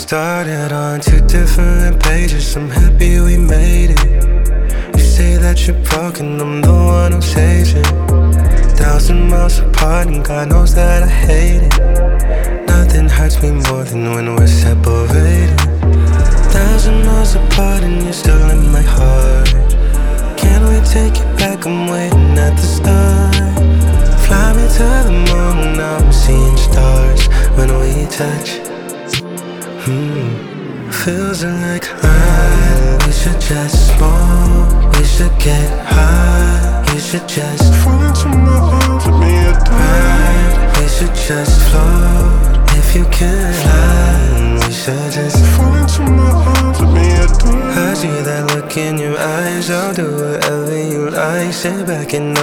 started on two different pages. I'm happy we made it. You say that you're broken, I'm the one who saves it. 1,000 miles apart and God knows that I hate it. Nothing hurts me more than when we're separated. 1,000 miles apart and you're still in my heart. Can we take it back? I'm waiting at the start. Fly me to the moon, now I'm seeing stars when we touch. Feels like we should just smoke, we should get high. You should just fall into my arms, let me adore. We should just float, if you can fly. We should just fall into my arms, let me adore. I see that look in your eyes, I'll do whatever you like. Sit back and